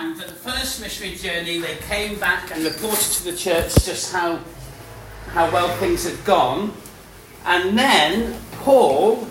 And at the first missionary journey, they came back and reported to the church just how well things had gone. And then Paul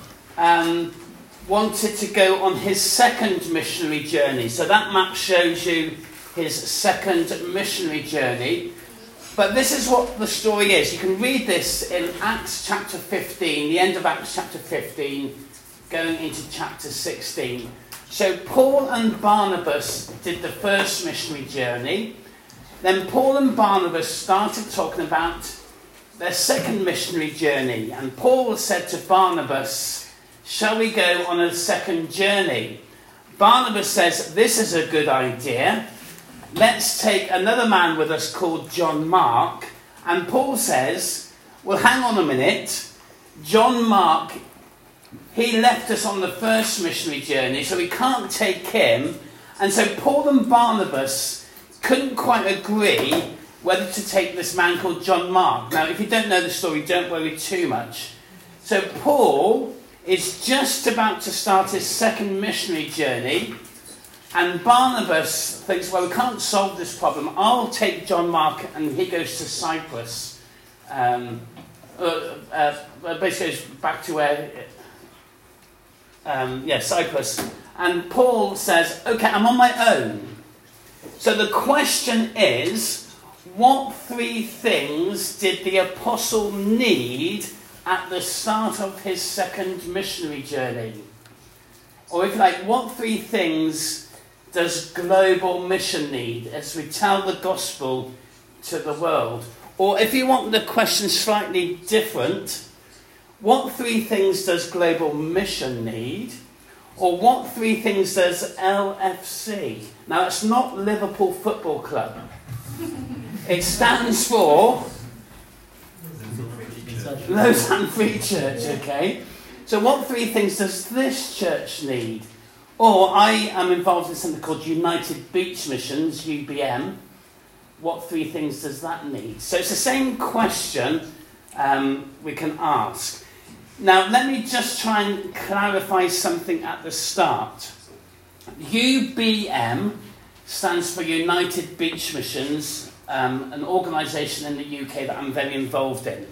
wanted to go on his second missionary journey. So that map shows you his second missionary journey. But this is what the story is. You can read this in Acts chapter 15, the end of Acts chapter 15, going into chapter 16. So Paul and Barnabas did the first missionary journey. Then Paul and Barnabas started talking about their second missionary journey. And Paul said to Barnabas, "Shall we go on a second journey?" Barnabas says, "This is a good idea. Let's take another man with us called John Mark." And Paul says, "Well, hang on a minute. John Mark, he left us on the first missionary journey, so we can't take him." And so Paul and Barnabas couldn't quite agree whether to take this man called John Mark. Now, if you don't know the story, don't worry too much. So Paul is just about to start his second missionary journey, and Barnabas thinks, well, we can't solve this problem. I'll take John Mark, and he goes to Cyprus. Basically goes back to where... Cyprus. And Paul says, okay, I'm on my own. So the question is, what three things did the apostle need at the start of his second missionary journey? Or if you like, what three things does global mission need as we tell the gospel to the world? Or if you want the question slightly different, what three things does global mission need? Or what three things does LFC? Now, it's not Liverpool Football Club. It stands for Lausanne Free Church, okay? So what three things does this church need? Or I am involved in something called United Beach Missions, UBM. What three things does that need? So it's the same question we can ask. Now, let me just try and clarify something at the start. UBM stands for United Beach Missions, an organisation in the UK that I'm very involved in.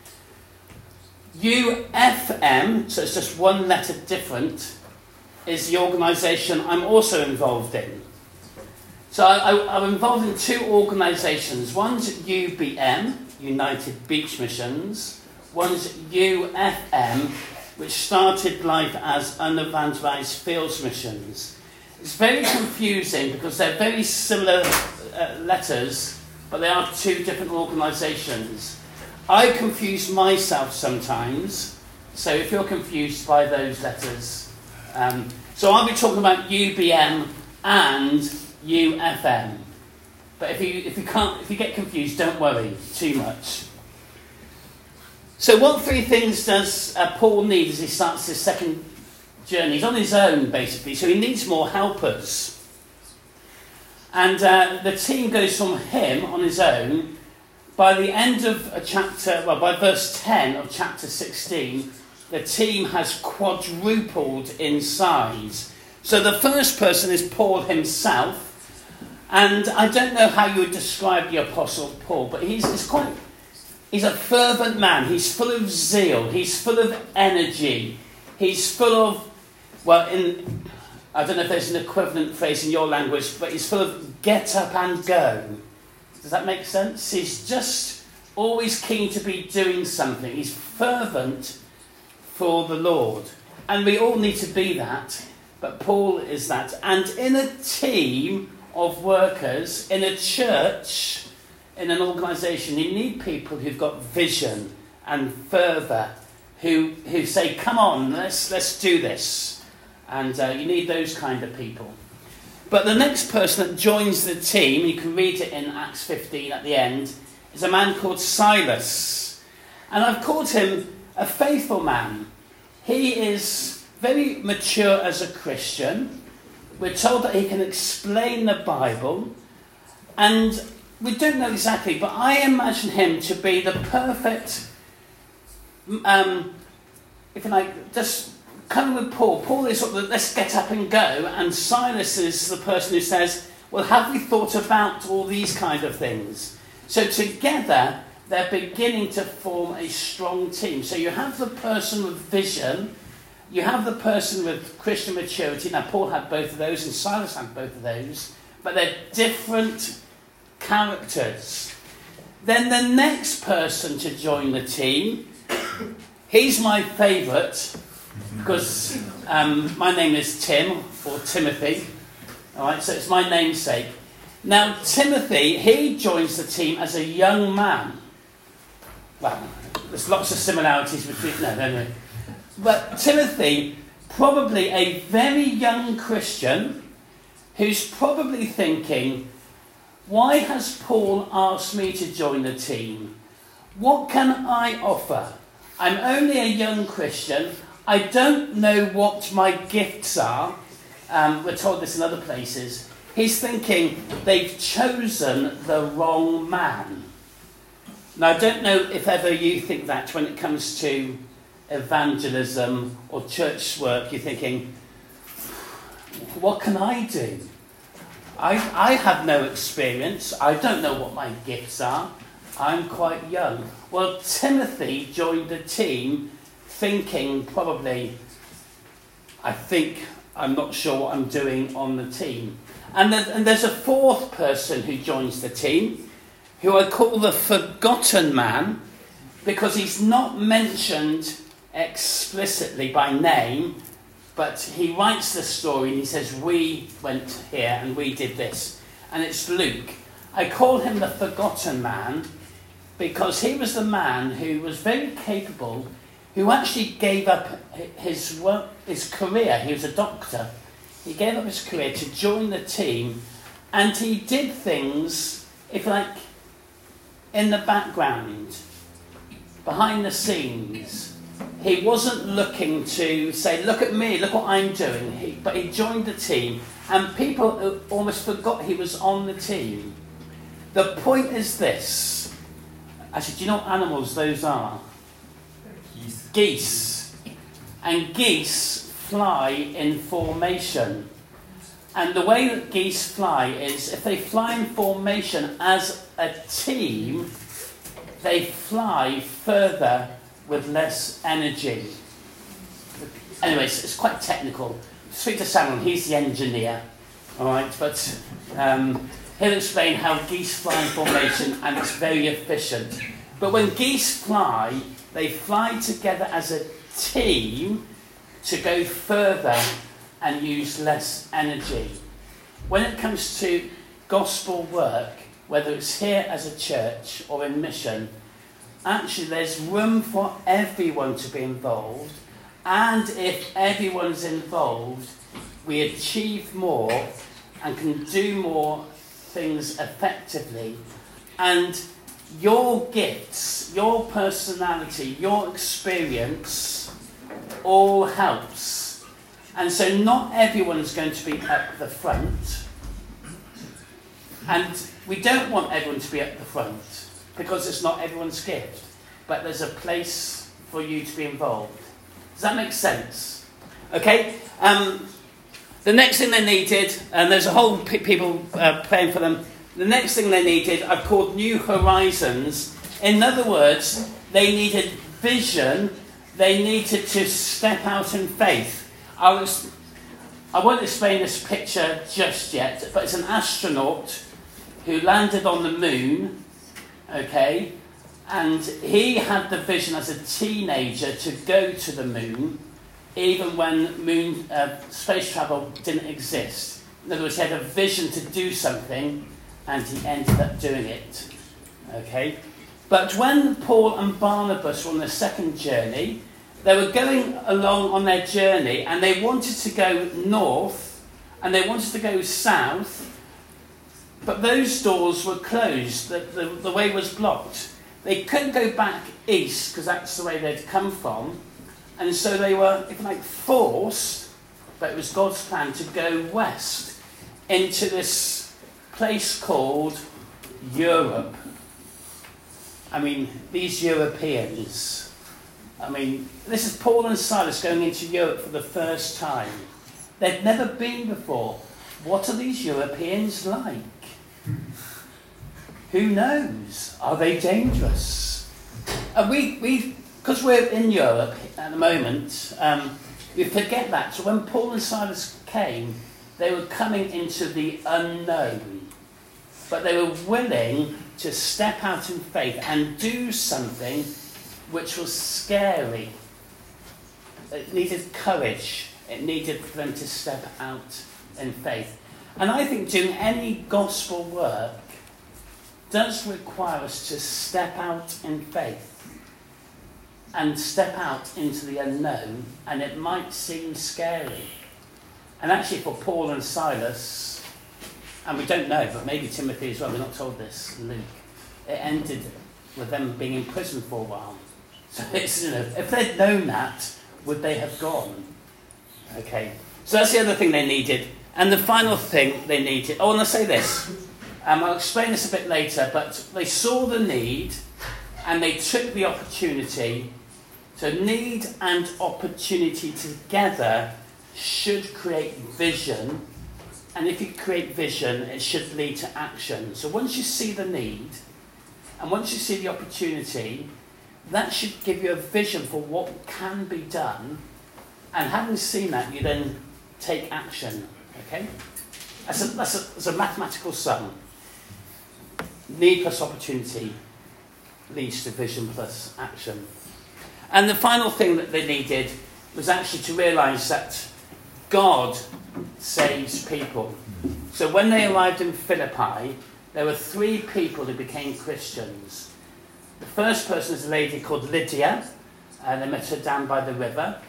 UFM, so it's just one letter different, is the organisation I'm also involved in. So I'm involved in two organisations. One's UBM, United Beach Missions. One's UFM, which started life as Unevangelized Fields Missions. It's very confusing because they're very similar letters, but they are two different organisations. I confuse myself sometimes, so if you're confused by those letters... so I'll be talking about UBM and UFM. But if you get confused, don't worry too much. So what three things does Paul need as he starts his second journey? He's on his own, basically, so he needs more helpers. And the team goes from him on his own. By the end of by verse 10 of chapter 16, the team has quadrupled in size. So the first person is Paul himself. And I don't know how you would describe the Apostle Paul, but he's a fervent man. He's full of zeal. He's full of energy. He's full of, I don't know if there's an equivalent phrase in your language, but he's full of get up and go. Does that make sense? He's just always keen to be doing something. He's fervent for the Lord. And we all need to be that, but Paul is that. And in a team of workers, in a church, in an organisation, you need people who've got vision and fervour, who say, come on, let's do this. And you need those kind of people. But the next person that joins the team, you can read it in Acts 15 at the end, is a man called Silas. And I've called him a faithful man. He is very mature as a Christian. We're told that he can explain the Bible. And we don't know exactly, but I imagine him to be the perfect, if you like, just coming with Paul. Paul is sort of, let's get up and go. And Silas is the person who says, well, have we thought about all these kind of things? So together, they're beginning to form a strong team. So you have the person with vision, you have the person with Christian maturity. Now, Paul had both of those, and Silas had both of those, but they're different characters. Then the next person to join the team, he's my favourite, because my name is Tim, or Timothy. All right, so it's my namesake. Now, Timothy, he joins the team as a young man. Well, there's lots of similarities between... No. But Timothy, probably a very young Christian, who's probably thinking, why has Paul asked me to join the team? What can I offer? I'm only a young Christian. I don't know what my gifts are. We're told this in other places. He's thinking they've chosen the wrong man. Now, I don't know if ever you think that when it comes to evangelism or church work, you're thinking, what can I do? I have no experience. I don't know what my gifts are. I'm quite young. Well, Timothy joined the team thinking probably, I'm not sure what I'm doing on the team. And there's a fourth person who joins the team, who I call the forgotten man, because he's not mentioned explicitly by name, but he writes the story and he says, we went here and we did this. And it's Luke. I call him the forgotten man because he was the man who was very capable, who actually gave up his career. He was a doctor. He gave up his career to join the team, and he did things, if you like, in the background, behind the scenes. He wasn't looking to say, look at me, look what I'm doing. But he joined the team, and people almost forgot he was on the team. The point is this. Actually, do you know what animals those are? Geese. And geese fly in formation. And the way that geese fly is, if they fly in formation as a team, they fly further with less energy. Anyways, it's quite technical. Speak to Samuel, he's the engineer. Alright, but he'll explain how geese fly in formation, and it's very efficient. But when geese fly, they fly together as a team to go further and use less energy. When it comes to gospel work, whether it's here as a church or in mission, actually there's room for everyone to be involved, and if everyone's involved, we achieve more and can do more things effectively. And your gifts, your personality, your experience all helps. And so not everyone's going to be at the front. And we don't want everyone to be at the front because it's not everyone's gift. But there's a place for you to be involved. Does that make sense? Okay? The next thing they needed, and there's a whole people praying for them. The next thing they needed, I've called New Horizons. In other words, they needed vision. They needed to step out in faith. I won't explain this picture just yet, but it's an astronaut who landed on the moon, okay? And he had the vision as a teenager to go to the moon, even when space travel didn't exist. In other words, he had a vision to do something, and he ended up doing it. Okay? But when Paul and Barnabas were on the second journey, they were going along on their journey, and they wanted to go north, and they wanted to go south, but those doors were closed. The way was blocked. They couldn't go back east, because that's the way they'd come from, and so they were, if you like, forced, but it was God's plan to go west into this place called Europe. I mean, these Europeans, I mean, this is Paul and Silas going into Europe for the first time. They'd never been before. What are these Europeans like? Who knows? Are they dangerous? Because we're in Europe at the moment, we forget that. So when Paul and Silas came, they were coming into the unknown. But they were willing to step out in faith and do something which was scary. It needed courage. It needed for them to step out in faith. And I think doing any gospel work does require us to step out in faith and step out into the unknown, and it might seem scary. And actually for Paul and Silas, and we don't know, but maybe Timothy as well, we're not told this, Luke, it ended with them being in prison for a while. So it's, if they'd known that, would they have gone? Okay, so that's the other thing they needed. And the final thing they needed, and I'll say this, I'll explain this a bit later, but they saw the need and they took the opportunity. So need and opportunity together should create vision, and if you create vision, it should lead to action. So once you see the need, and once you see the opportunity, that should give you a vision for what can be done, and having seen that, you then take action. Okay? That's a mathematical sum. Need plus opportunity leads to vision plus action. And the final thing that they needed was actually to realise that God saves people. So when they arrived in Philippi, there were 3 people who became Christians. The first person is a lady called Lydia, and they met her down by the river.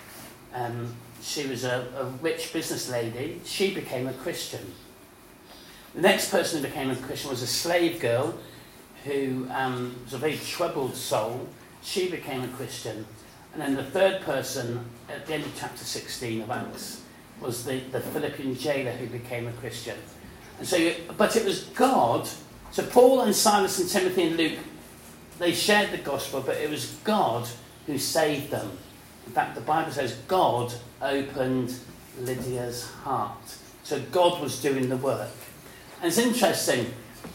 She was a rich business lady. She became a Christian. The next person who became a Christian was a slave girl who was a very troubled soul. She became a Christian. And then the third person, at the end of chapter 16 of Acts, was the Philippian jailer who became a Christian. And so, but it was God. So Paul and Silas and Timothy and Luke, they shared the gospel, but it was God who saved them. In fact, the Bible says God opened Lydia's heart. So God was doing the work. And it's interesting.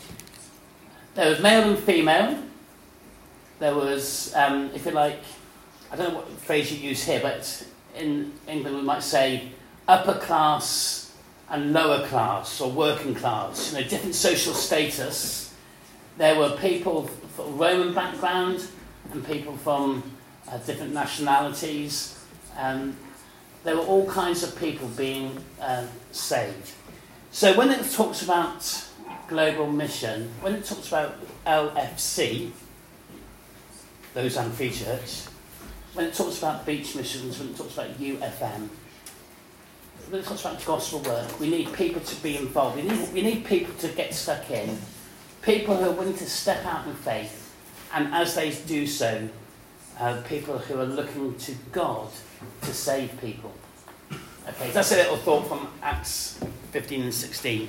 There was male and female. There was, if you like, I don't know what phrase you use here, but in England we might say upper class and lower class, or working class, different social status. There were people from Roman background and people from different nationalities. There were all kinds of people being saved. So when it talks about global mission, when it talks about LFC, Lausanne Free Church, when it talks about beach missions, when it talks about UFM, when it talks about gospel work, we need people to be involved. We need people to get stuck in. People who are willing to step out in faith, and as they do so, people who are looking to God to save people. Okay, that's a little thought from Acts 15 and 16.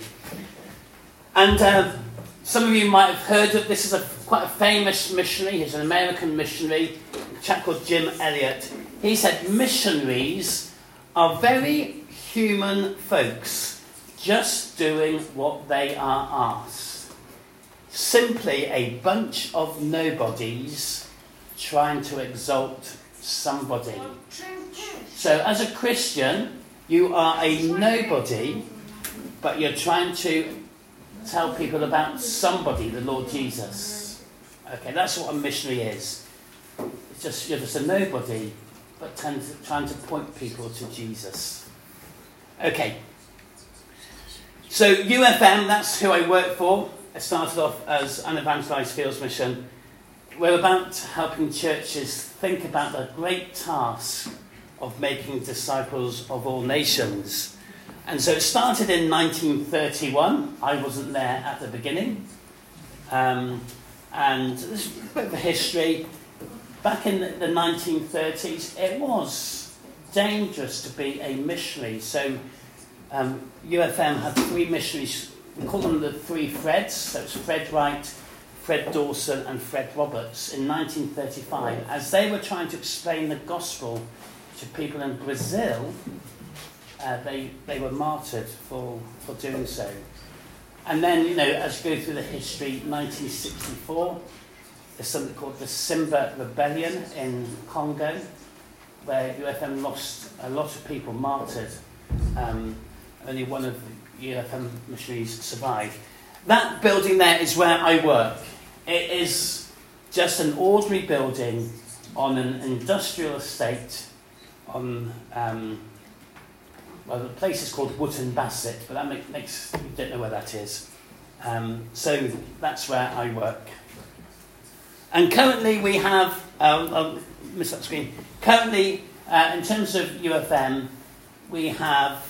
And some of you might have heard of this. Is quite a famous missionary. He's an American missionary, a chap called Jim Elliot. He said missionaries are very human folks, just doing what they are asked. Simply a bunch of nobodies trying to exalt somebody. So as a Christian, you are a nobody, but you're trying to tell people about somebody, the Lord Jesus. Okay, that's what a missionary is. You're just a nobody, but trying to point people to Jesus. Okay. So UFM, that's who I work for. I started off as an evangelized fields mission. We're about helping churches think about the great task of making disciples of all nations. And so it started in 1931. I wasn't there at the beginning. And this is a bit of a history. Back in the 1930s, it was dangerous to be a missionary. So UFM had 3 missionaries. We call them the 3 Freds. So it's Fred Wright, Fred Dawson and Fred Roberts in 1935, as they were trying to explain the gospel to people in Brazil. They were martyred for doing so. And then, as you go through the history, 1964, there's something called the Simba Rebellion in Congo, where UFM lost a lot of people martyred. Only one of the UFM missionaries survived. That building there is where I work. It is just an ordinary building on an industrial estate on, the place is called Wootton Bassett, but that makes you don't know where that is. So that's where I work. And currently we have, I'll miss that screen. Currently, in terms of UFM, we have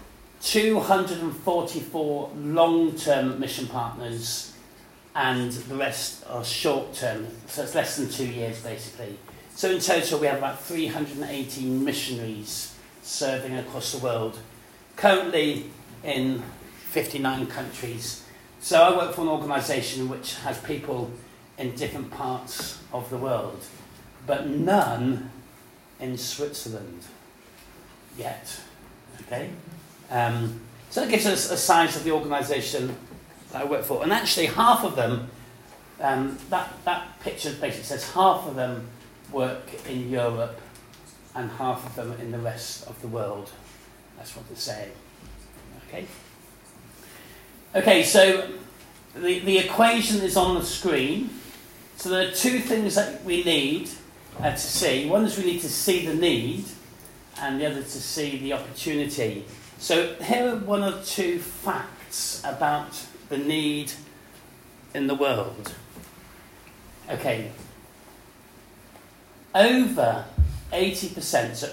244 long-term mission partners, and the rest are short-term, so it's less than 2 years basically. So in total we have about 318 missionaries serving across the world, currently in 59 countries. So I work for an organisation which has people in different parts of the world, but none in Switzerland yet. Okay? So that gives us a size of the organisation that I work for. And actually half of them, that picture basically says half of them work in Europe and half of them in the rest of the world. That's what it's saying. Okay, so the equation is on the screen. So there are two things that we need to see. One is we need to see the need, and the other to see the opportunity. So here are one or two facts about the need in the world. Okay. Over 80%, so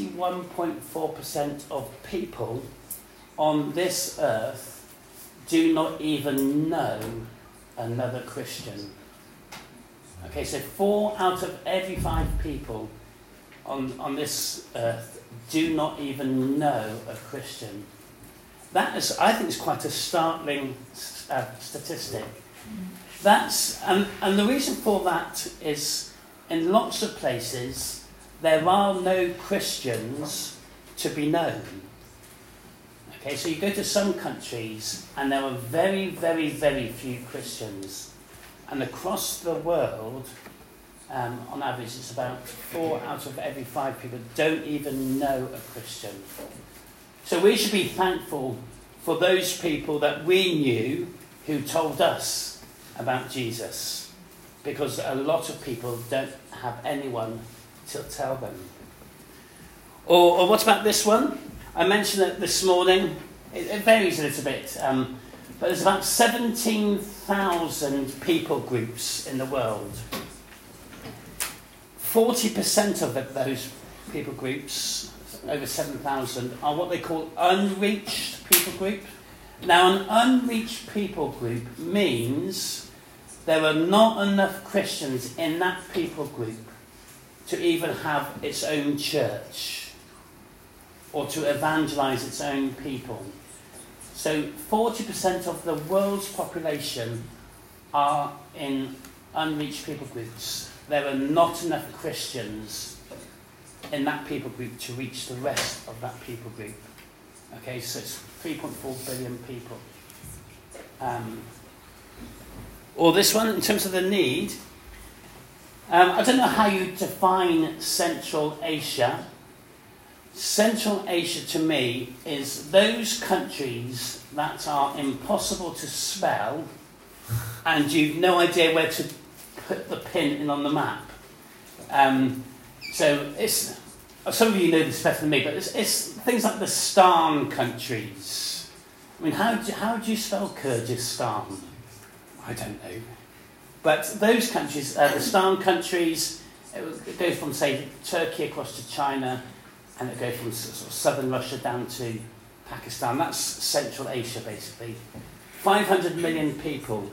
81.4% of people on this earth do not even know another Christian. Okay, so 4 out of every 5 people on this earth do not even know a Christian. That is, I think, is quite a startling statistic. And the reason for that is, in lots of places, there are no Christians to be known. Okay, so you go to some countries, and there are very, very, very few Christians. And across the world, on average, it's about 4 out of every 5 people don't even know a Christian. So we should be thankful for those people that we knew who told us about Jesus, because a lot of people don't have anyone to tell them. Or what about this one? I mentioned it this morning. It varies a little bit, but there's about 17,000 people groups in the world. 40% of those people groups, over 7,000, are what they call unreached people group. Now, an unreached people group means there are not enough Christians in that people group to even have its own church or to evangelise its own people. So 40% of the world's population are in unreached people groups. There are not enough Christians in that people group to reach the rest of that people group. Okay, so it's 3.4 billion people. Or this one, in terms of the need, I don't know how you define Central Asia. Central Asia, to me, is those countries that are impossible to spell and you've no idea where to put the pin in on the map. So it's, some of you know this better than me, but it's things like the Stan countries. I mean, how do you spell Kyrgyzstan? I don't know. But those countries, the Stan countries, it goes from, say, Turkey across to China, and it goes from sort of southern Russia down to Pakistan. That's Central Asia, basically. 500 million people,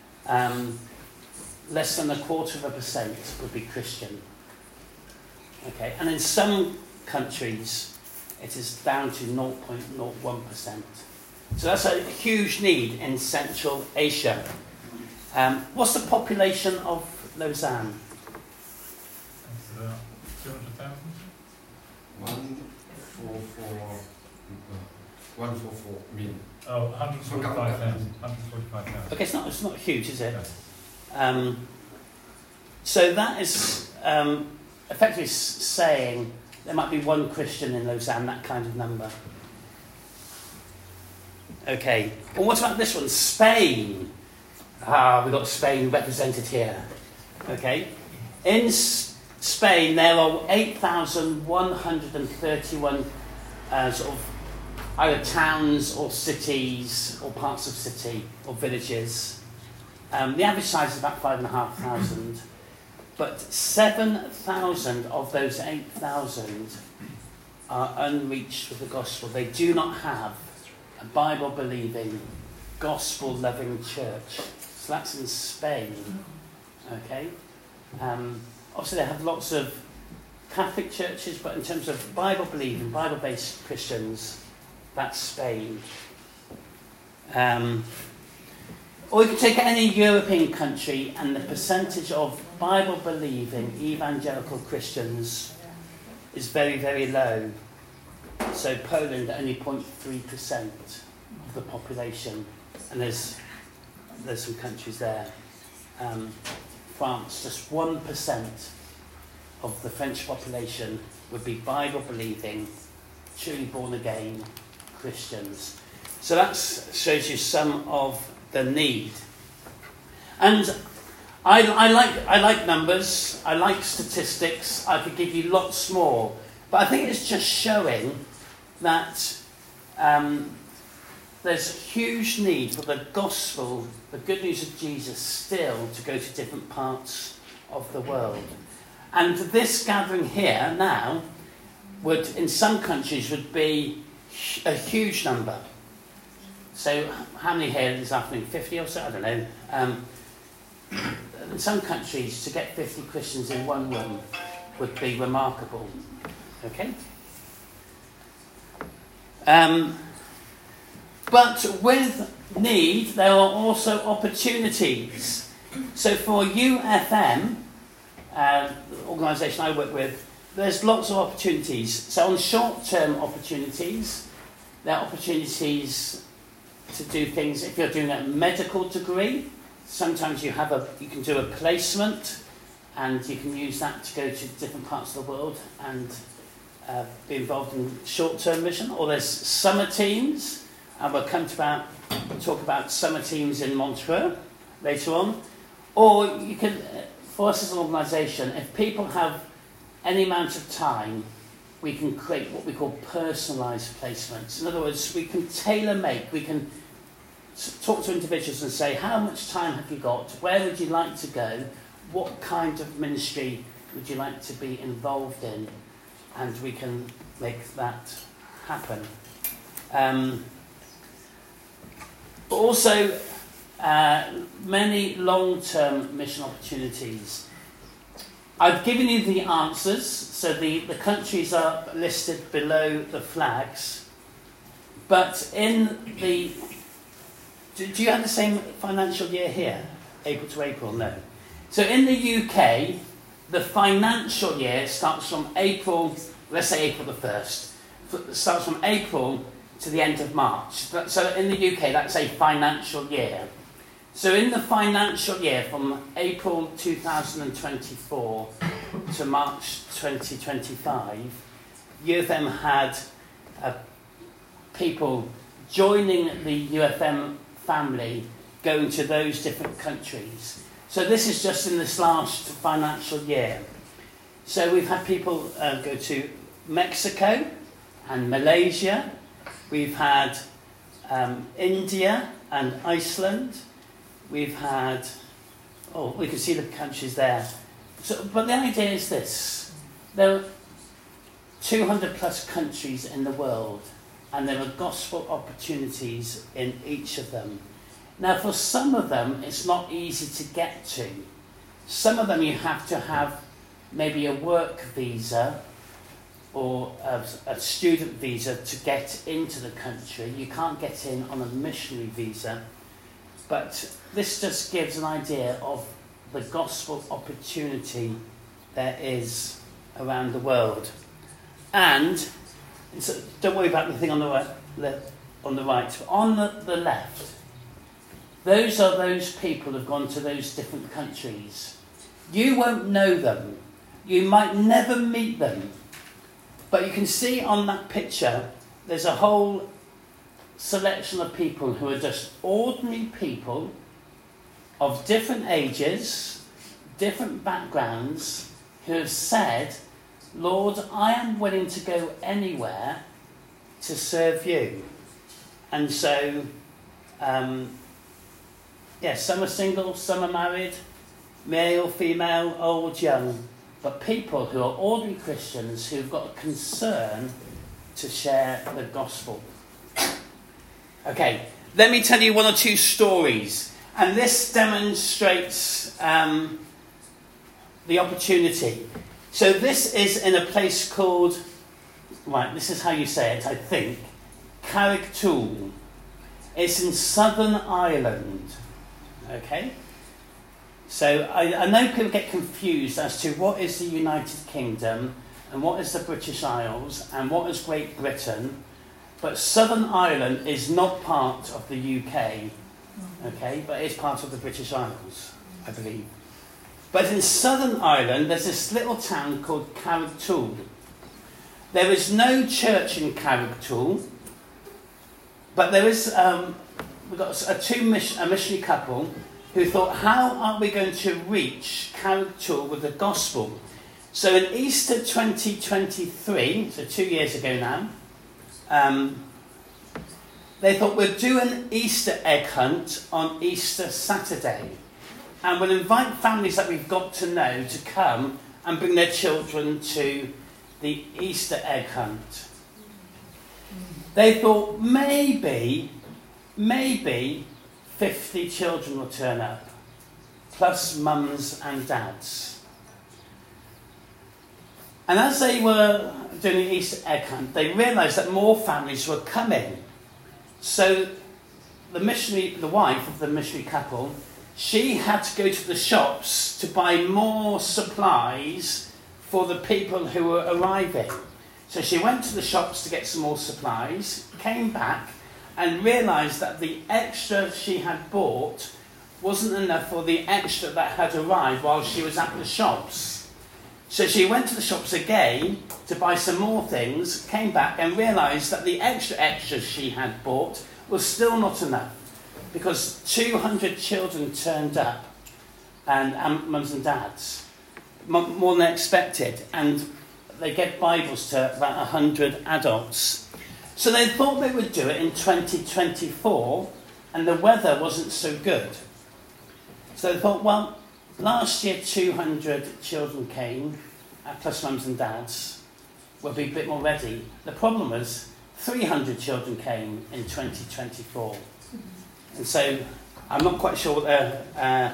less than 0.25% would be Christian. Okay, and in some countries, it is down to 0.01%. So that's a huge need in Central Asia. What's the population of Lausanne? It's about 200,000. 144 million. Oh, 145,000. 145,000. Okay, it's not huge, is it? No. So that is effectively saying there might be one Christian in Lausanne, that kind of number. Okay. Well, what about this one? Spain. We've got Spain represented here. Okay. In Spain, there are 8,131 sort of either towns or cities or parts of city or villages. The average size is about 5,500. But 7,000 of those 8,000 are unreached with the gospel. They do not have a Bible-believing, gospel-loving church. So that's in Spain. Okay? Obviously, they have lots of Catholic churches, but in terms of Bible-believing, Bible-based Christians, that's Spain. Or you can take any European country, and the percentage of Bible-believing evangelical Christians is very, very low. So Poland, only 0.3% of the population, and there's some countries there. France, just 1% of the French population would be Bible-believing, truly born-again Christians. So that shows you some of the need. And I like numbers, I like statistics, I could give you lots more, but I think it's just showing that there's huge need for the gospel, the good news of Jesus, still to go to different parts of the world. And this gathering here now would, in some countries, would be a huge number. So how many here this afternoon? 50 or so? I don't know. In some countries, to get 50 Christians in one room would be remarkable. Okay? But with need, there are also opportunities. So for UFM, the organisation I work with, there's lots of opportunities. So on short-term opportunities, there are opportunities to do things. If you're doing a medical degree, sometimes you can do a placement, and you can use that to go to different parts of the world and be involved in short-term mission. Or there's summer teams, and we'll talk about summer teams in Montreux later on. Or you can, for us as an organisation, if people have any amount of time, we can create what we call personalised placements. In other words, we can tailor-make, we can talk to individuals and say, how much time have you got? Where would you like to go? What kind of ministry would you like to be involved in? And we can make that happen. But also, many long-term mission opportunities. I've given you the answers, so the countries are listed below the flags. But in the... Do you have the same financial year here? April to April? No. So in the UK, the financial year starts from April, let's say April the 1st. It starts from April to the end of March. So in the UK, that's a financial year. So in the financial year from April 2024 to March 2025, UFM had people joining the UFM family going to those different countries. So this is just in this last financial year. So we've had people go to Mexico and Malaysia. We've had India and Iceland. We've had, we can see the countries there. So, but the idea is this. There are 200 plus countries in the world, and there are gospel opportunities in each of them. Now, for some of them, it's not easy to get to. Some of them you have to have maybe a work visa or a student visa to get into the country. You can't get in on a missionary visa. But this just gives an idea of the gospel opportunity there is around the world. And so don't worry about the thing on the right, but on the left, those are those people who've gone to those different countries. You won't know them. You might never meet them. But you can see on that picture, there's a whole selection of people who are just ordinary people of different ages, different backgrounds, who have said, Lord, I am willing to go anywhere to serve you. And so, some are single, some are married, male, female, old, young, but people who are ordinary Christians who've got a concern to share the gospel. Okay, let me tell you one or two stories, and this demonstrates the opportunity. So this is in a place called, this is how you say it, I think, Carrigtwohill. It's in Southern Ireland. Okay? So I know people get confused as to what is the United Kingdom and what is the British Isles and what is Great Britain. But Southern Ireland is not part of the UK. Okay? But it's part of the British Isles, I believe. But in Southern Ireland, there's this little town called Carrigtwohill. There is no church in Carrigtwohill, but there is, we've got a missionary couple who thought, how are we going to reach Carrigtwohill with the gospel? So in Easter 2023, so 2 years ago now, they thought we'll do an Easter egg hunt on Easter Saturday. And we'll invite families that we've got to know to come and bring their children to the Easter egg hunt. They thought maybe 50 children will turn up, plus mums and dads. And as they were doing the Easter egg hunt, they realised that more families were coming. So the wife of the missionary couple, she had to go to the shops to buy more supplies for the people who were arriving. So she went to the shops to get some more supplies, came back and realised that the extra she had bought wasn't enough for the extra that had arrived while she was at the shops. So she went to the shops again to buy some more things, came back and realised that the extra she had bought was still not enough, because 200 children turned up, and mums and dads, more than expected, and they get Bibles to about 100 adults. So they thought they would do it in 2024, and the weather wasn't so good. So they thought, well, last year 200 children came, plus mums and dads, we'll be a bit more ready. The problem was 300 children came in 2024. And so I'm not quite sure what they're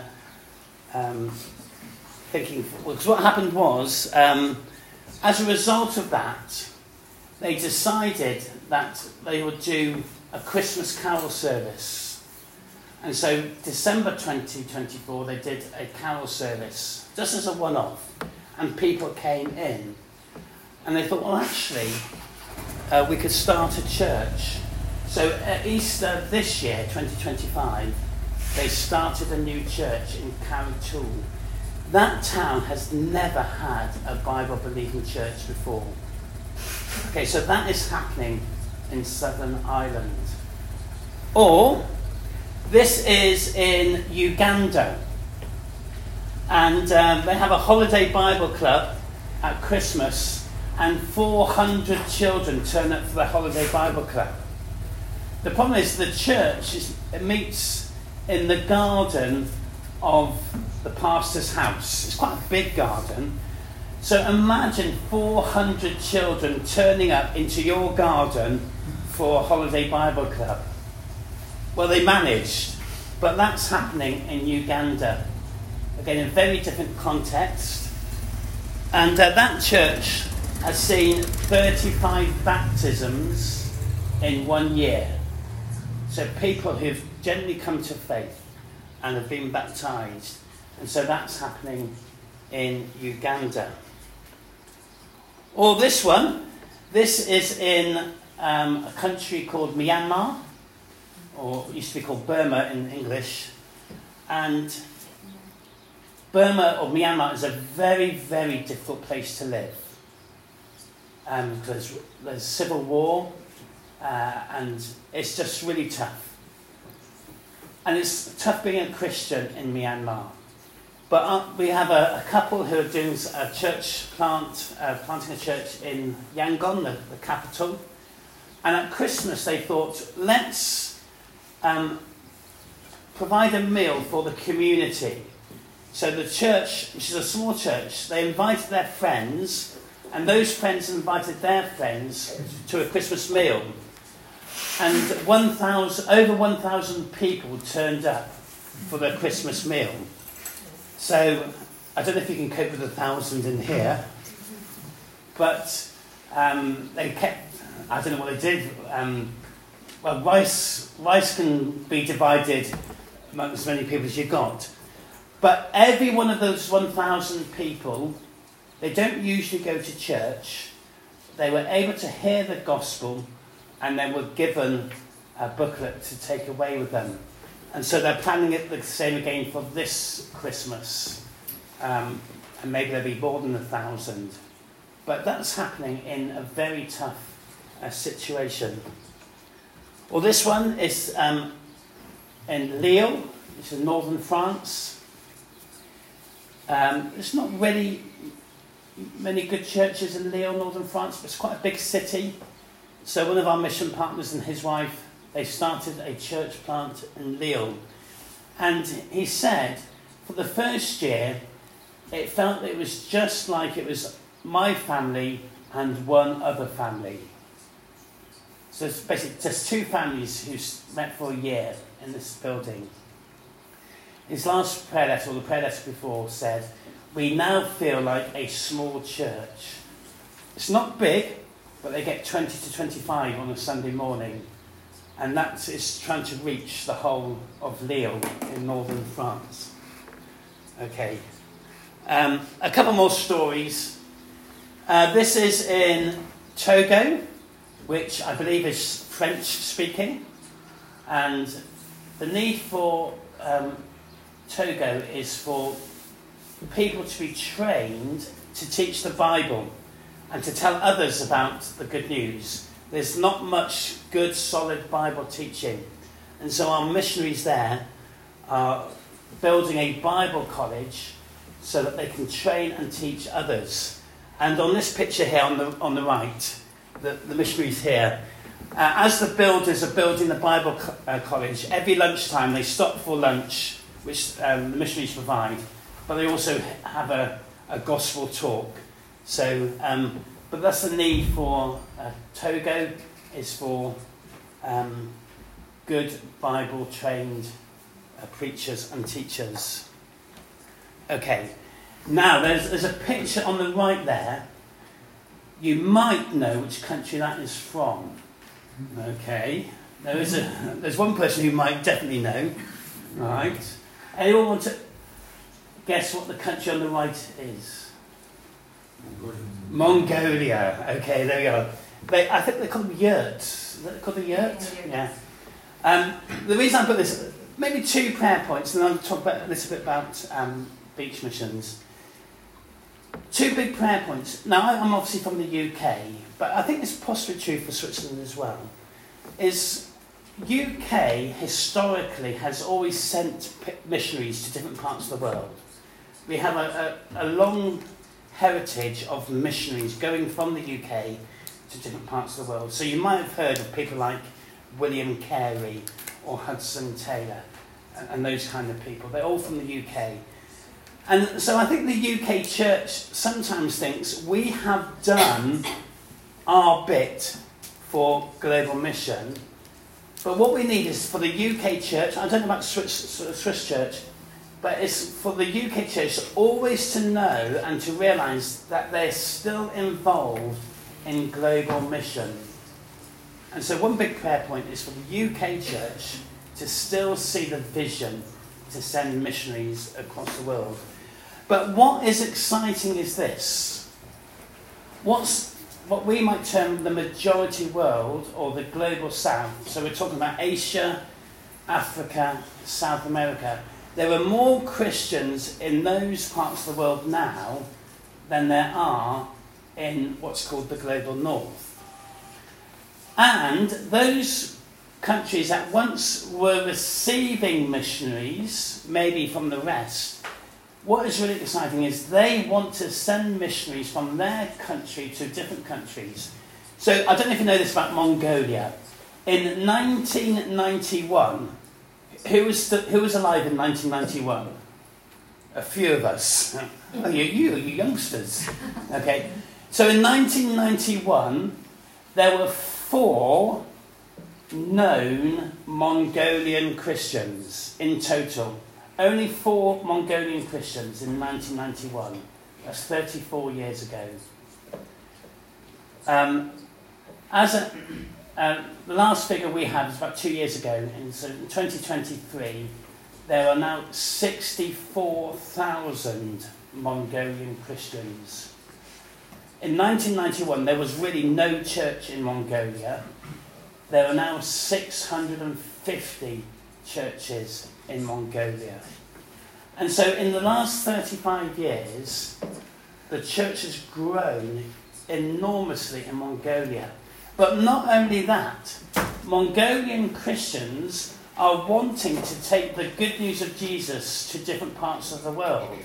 thinking. Because what happened was, as a result of that, they decided that they would do a Christmas carol service. And so December 2024, they did a carol service, just as a one-off. And people came in. And they thought, well, actually, we could start a church. So at Easter this year, 2025, they started a new church in Carrigtwohill. That town has never had a Bible-believing church before. Okay, so that is happening in Southern Ireland. Or, this is in Uganda. And they have a holiday Bible club at Christmas, and 400 children turn up for the holiday Bible club. The problem is the church meets in the garden of the pastor's house. It's quite a big garden. So imagine 400 children turning up into your garden for a holiday Bible club. Well, they managed, but that's happening in Uganda. Again, in a very different context. And that church has seen 35 baptisms in 1 year. So people who've generally come to faith. and have been baptised. And so that's happening in Uganda. Or this one, this is in a country called Myanmar, or it used to be called Burma in English. And Burma or Myanmar is a very, very difficult place to live. Because there's civil war, and it's just really tough. And it's tough being a Christian in Myanmar. But we have a couple who are doing a church planting a church in Yangon, the capital. And at Christmas they thought, let's provide a meal for the community. So the church, which is a small church, they invited their friends, and those friends invited their friends to a Christmas meal. And over 1,000 people turned up for their Christmas meal. So I don't know if you can cope with 1,000 in here, but they kept, I don't know what they did. Well, rice can be divided among as many people as you got. But every one of those 1,000 people, they don't usually go to church. They were able to hear the gospel, and they were given a booklet to take away with them. And so they're planning it the same again for this Christmas. And maybe there'll be more than 1,000. But that's happening in a very tough situation. Well, this one is in Lille, which is in northern France. There's not really many good churches in Lille, northern France, but it's quite a big city. So one of our mission partners and his wife, they started a church plant in Lille. And he said, for the first year, it felt it was just like it was my family and one other family. So it's basically just two families who met for a year in this building. His last prayer letter, or the prayer letter before, said, we now feel like a small church. It's not big, but they get 20 to 25 on a Sunday morning. And that is trying to reach the whole of Lille in northern France. Okay. A couple more stories. This is in Togo, which I believe is French speaking. And the need for Togo is for people to be trained to teach the Bible and to tell others about the good news. There's not much good, solid Bible teaching. And so our missionaries there are building a Bible college so that they can train and teach others. And on this picture here on the right, the missionaries here, as the builders are building the Bible college, every lunchtime they stop for lunch, which the missionaries provide, but they also have a gospel talk. So, but that's the need for Togo, is for good Bible-trained preachers and teachers. Okay, now there's a picture on the right there. You might know which country that is from. Okay, there's one person who might definitely know. Right. Anyone want to guess what the country on the right is? Mongolia. Okay, there we go. I think they call them yurts. Is that called a yurt? Yeah. The reason I put this, maybe 2 prayer points, and then I'll talk a little bit about beach missions. 2 big prayer points. Now, I'm obviously from the UK, but I think it's possibly true for Switzerland as well. Is UK historically has always sent missionaries to different parts of the world. We have a long heritage of missionaries going from the UK to different parts of the world. So you might have heard of people like William Carey or Hudson Taylor and those kind of people. They're all from the UK. And so I think the UK church sometimes thinks we have done our bit for global mission, but what we need is for the UK church, I don't know about Swiss church, but it's for the UK church always to know and to realise that they're still involved in global mission. And so one big prayer point is for the UK church to still see the vision to send missionaries across the world. But what is exciting is this. What we might term the majority world, or the global south, so we're talking about Asia, Africa, South America. There are more Christians in those parts of the world now than there are in what's called the global north. And those countries that once were receiving missionaries, maybe from the rest, what is really exciting is they want to send missionaries from their country to different countries. So I don't know if you know this about Mongolia. In 1991, who was alive in 1991? A few of us. Oh, you youngsters. Okay. So in 1991, there were 4 known Mongolian Christians in total. Only 4 Mongolian Christians in 1991. That's 34 years ago. The last figure we had was about 2 years ago. And so in 2023, there are now 64,000 Mongolian Christians. In 1991, there was really no church in Mongolia. There are now 650 churches in Mongolia. And so in the last 35 years, the church has grown enormously in Mongolia. But not only that, Mongolian Christians are wanting to take the good news of Jesus to different parts of the world.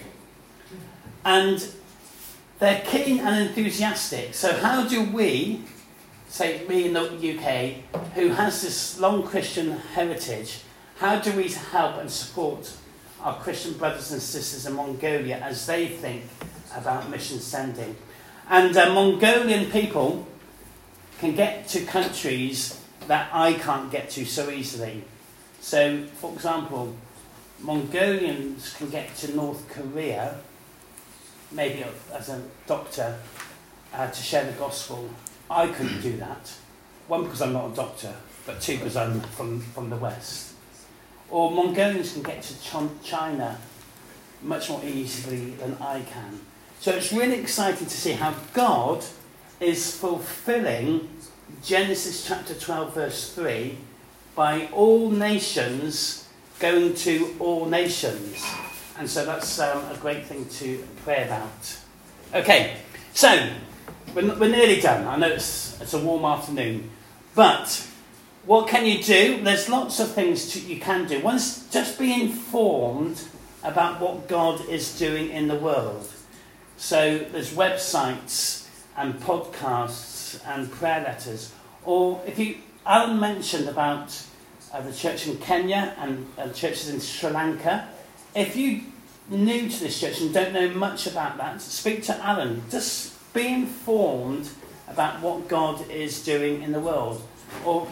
And they're keen and enthusiastic. So how do we, say me in the UK, who has this long Christian heritage, how do we help and support our Christian brothers and sisters in Mongolia as they think about mission sending? And Mongolian people can get to countries that I can't get to so easily. So, for example, Mongolians can get to North Korea, maybe as a doctor, to share the gospel. I couldn't do that. 1, because I'm not a doctor, but 2, because I'm from the West. Or Mongolians can get to China much more easily than I can. So it's really exciting to see how God is fulfilling Genesis chapter 12 verse 3 by all nations going to all nations. And so that's a great thing to pray about. Okay, so we're nearly done. I know it's a warm afternoon, but what can you do? There's lots of things you can do. One's just be informed about what God is doing in the world. So there's websites and podcasts and prayer letters. Or Alan mentioned about the church in Kenya and churches in Sri Lanka. If you're new to this church and don't know much about that, speak to Alan. Just be informed about what God is doing in the world. Or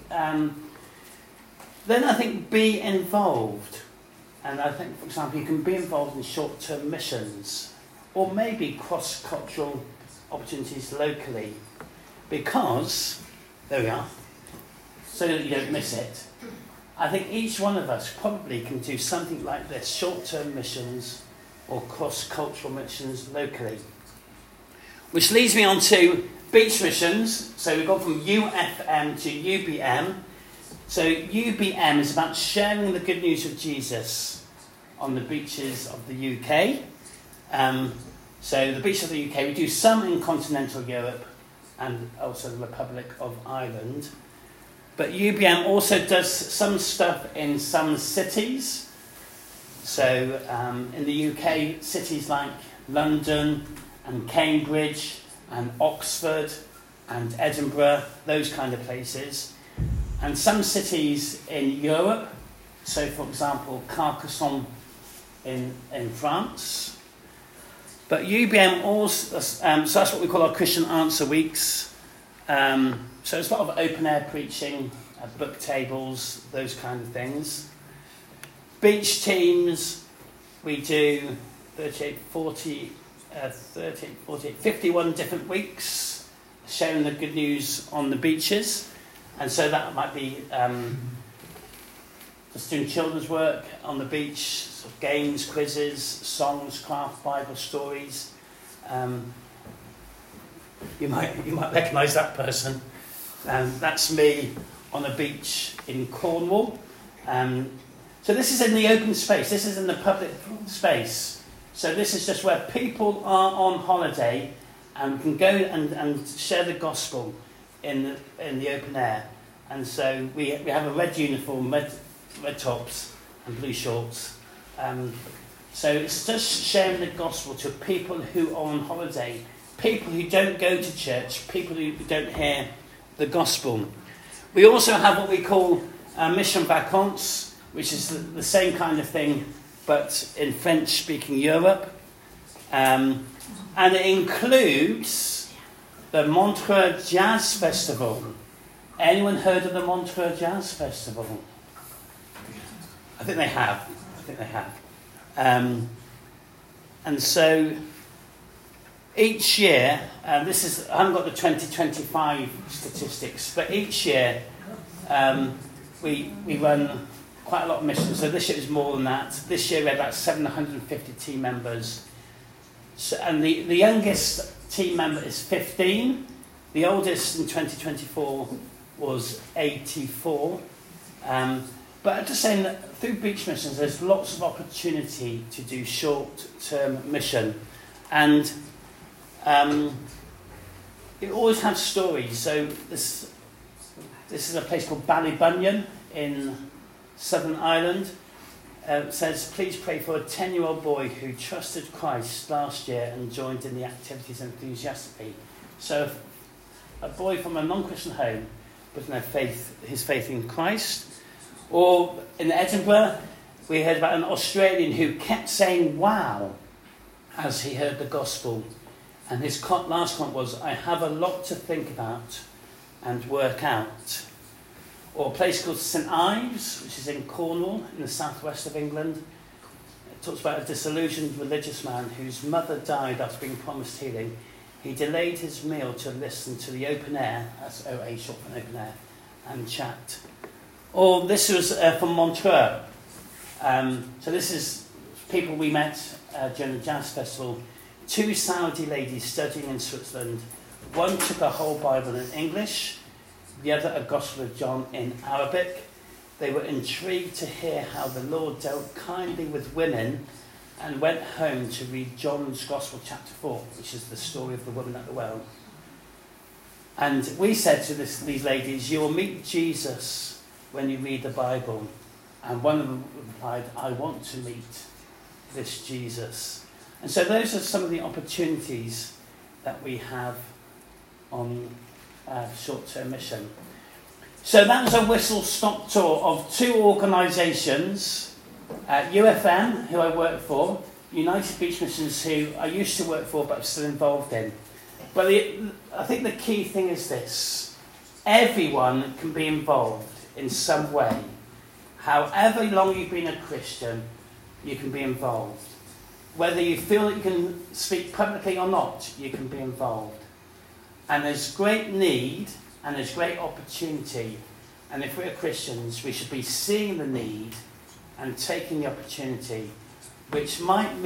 then I think be involved. And I think, for example, you can be involved in short-term missions or maybe cross-cultural opportunities locally. Because, there we are, so that you don't miss it, I think each one of us probably can do something like this, short-term missions or cross-cultural missions locally. Which leads me on to beach missions. So we've gone from UFM to UBM. So UBM is about sharing the good news of Jesus on the beaches of the UK. So the beaches of the UK, we do some in continental Europe and also the Republic of Ireland. But UBM also does some stuff in some cities. So in the UK, cities like London and Cambridge and Oxford and Edinburgh, those kind of places. And some cities in Europe, so for example, Carcassonne in France. But UBM also, so that's what we call our Christian Answer Weeks. So there's a lot of open air preaching, book tables, those kind of things. Beach teams, we do 51 different weeks, sharing the good news on the beaches. And so that might be just doing children's work on the beach, sort of games, quizzes, songs, craft, Bible stories. You might recognise that person. That's me on a beach in Cornwall. So this is in the open space. This is in the public space. So this is just where people are on holiday and can go and share the gospel in the open air. And so we have a red uniform, red tops and blue shorts. So it's just sharing the gospel to people who are on holiday, people who don't go to church, people who don't hear the gospel. We also have what we call Mission Vacances, which is the same kind of thing, but in French-speaking Europe. And it includes the Montreux Jazz Festival. Anyone heard of the Montreux Jazz Festival? I think they have. And so each year, I haven't got the 2025 statistics, but each year we run quite a lot of missions. So this year is more than that. This year we had about 750 team members. So, and the youngest team member is 15. The oldest in 2024 was 84. But I'm just saying that through beach missions, there's lots of opportunity to do short-term mission. And you always have stories. So this is a place called Ballybunion in Southern Ireland. It says, please pray for a 10-year-old boy who trusted Christ last year and joined in the activities enthusiastically. So a boy from a non-Christian home put in his faith in Christ. Or in Edinburgh, we heard about an Australian who kept saying wow as he heard the gospel. And his last comment was, I have a lot to think about and work out. Or a place called St Ives, which is in Cornwall, in the southwest of England. It talks about a disillusioned religious man whose mother died after being promised healing. He delayed his meal to listen to the open air, that's OA short for open air, and chat. Or this was from Montreux. So this is people we met during the Jazz Festival. 2 Saudi ladies studying in Switzerland. One took a whole Bible in English, the other a Gospel of John in Arabic. They were intrigued to hear how the Lord dealt kindly with women and went home to read John's Gospel chapter 4, which is the story of the woman at the well. And we said to these ladies, you will meet Jesus when you read the Bible. And one of them replied, I want to meet this Jesus. And so those are some of the opportunities that we have on short-term mission. So that was a whistle-stop tour of 2 organisations, UFM, who I work for, United Beach Missions, who I used to work for but I'm still involved in. But I think the key thing is this. Everyone can be involved in some way. However long you've been a Christian, you can be involved. Whether you feel that you can speak publicly or not, you can be involved. And there's great need and there's great opportunity. And if we're Christians, we should be seeing the need and taking the opportunity, which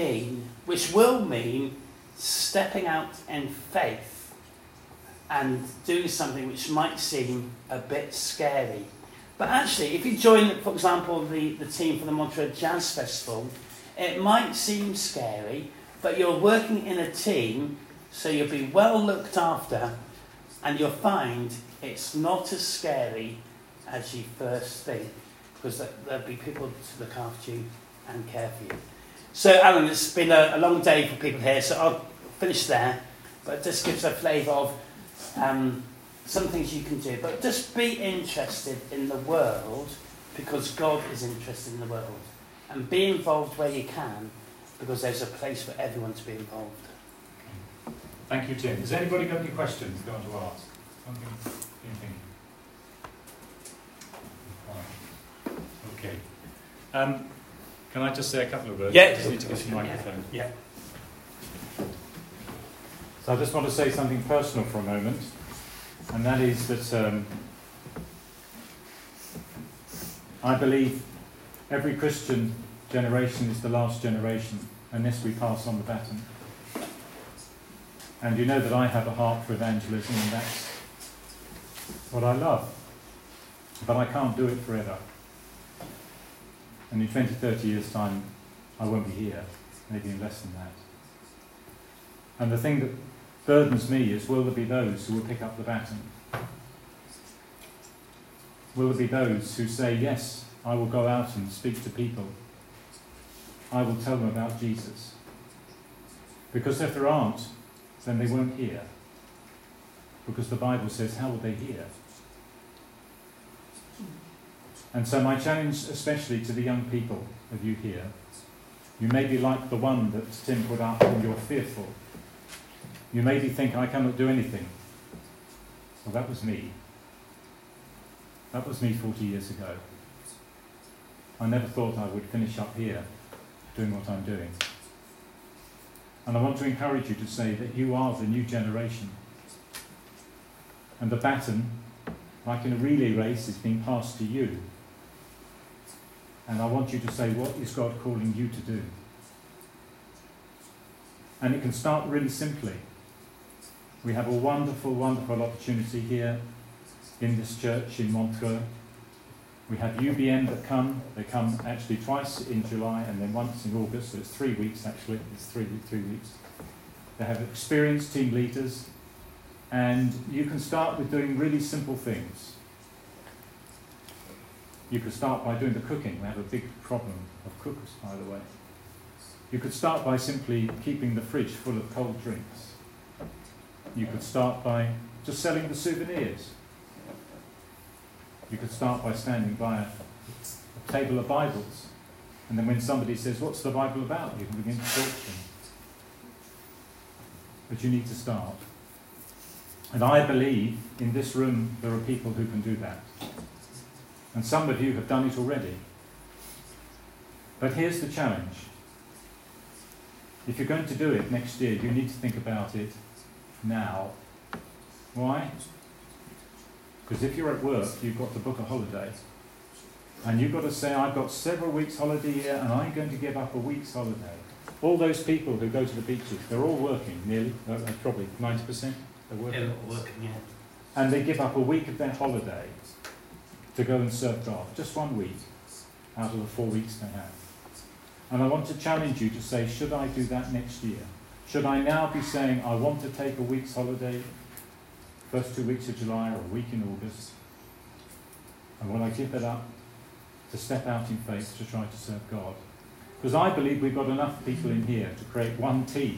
will mean stepping out in faith and doing something which might seem a bit scary. But actually, if you join, for example, the team for the Montreux Jazz Festival, it might seem scary, but you're working in a team, so you'll be well looked after, and you'll find it's not as scary as you first think, because there'll be people to look after you and care for you. So, Alan, it's been a long day for people here, so I'll finish there, but it just gives a flavour of some things you can do. But just be interested in the world, because God is interested in the world. And be involved where you can, because there's a place for everyone to be involved. Thank you, Tim. Has anybody got any questions they want to ask? Something? Anything? Okay. Can I just say a couple of words? Yeah. I just need to get the microphone. Yeah. So I just want to say something personal for a moment, and that is that I believe Every Christian generation is the last generation unless we pass on the baton. And you know that I have a heart for evangelism, and that's what I love. But I can't do it forever. And in 20, 30 years' time, I won't be here, maybe in less than that. And the thing that burdens me is, will there be those who will pick up the baton? Will there be those who say, yes, I will go out and speak to people. I will tell them about Jesus. Because if there aren't, then they won't hear. Because the Bible says, how will they hear? And so my challenge, especially to the young people of you here, you may be like the one that Tim put up, and you're fearful. You maybe think, I cannot do anything. Well, that was me. That was me 40 years ago. I never thought I would finish up here doing what I'm doing. And I want to encourage you to say that you are the new generation. And the baton, like in a relay race, is being passed to you. And I want you to say, what is God calling you to do? And it can start really simply. We have a wonderful, wonderful opportunity here in this church in Montreux. We have UBM that come. They come actually twice in July and then once in August. So it's 3 weeks actually. It's three weeks. They have experienced team leaders. And you can start with doing really simple things. You could start by doing the cooking. We have a big problem of cookers, by the way. You could start by simply keeping the fridge full of cold drinks. You could start by just selling the souvenirs. You could start by standing by a table of Bibles. And then when somebody says, what's the Bible about? You can begin to talk to them. But you need to start. And I believe in this room there are people who can do that. And some of you have done it already. But here's the challenge. If you're going to do it next year, you need to think about it now. Why? Because if you're at work, you've got to book a holiday. And you've got to say, I've got several weeks holiday here, and I'm going to give up a week's holiday. All those people who go to the beaches, they're all working, nearly, probably 90%. They're working. Yeah, working, yeah. And they give up a week of their holiday to go and serve God. Just 1 week out of the 4 weeks they have. And I want to challenge you to say, should I do that next year? Should I now be saying, I want to take a week's holiday, first 2 weeks of July or a week in August, and will I give it up to step out in faith to try to serve God? Because I believe we've got enough people in here to create one team.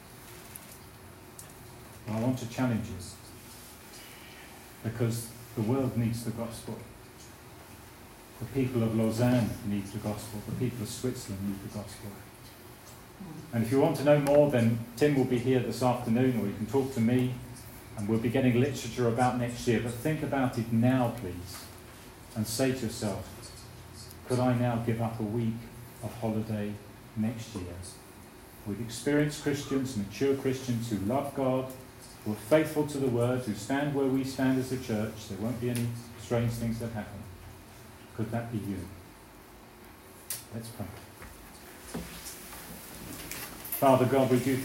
And I want to challenge you, because the world needs the gospel. The people of Lausanne need the gospel. The people of Switzerland need the gospel. And if you want to know more, then Tim will be here this afternoon, or you can talk to me, and we'll be getting literature about next year. But think about it now, please, and say to yourself, could I now give up a week of holiday next year? With experienced Christians, mature Christians who love God, who are faithful to the Word, who stand where we stand as a church. There won't be any strange things that happen. Could that be you? Let's pray. Father God, we do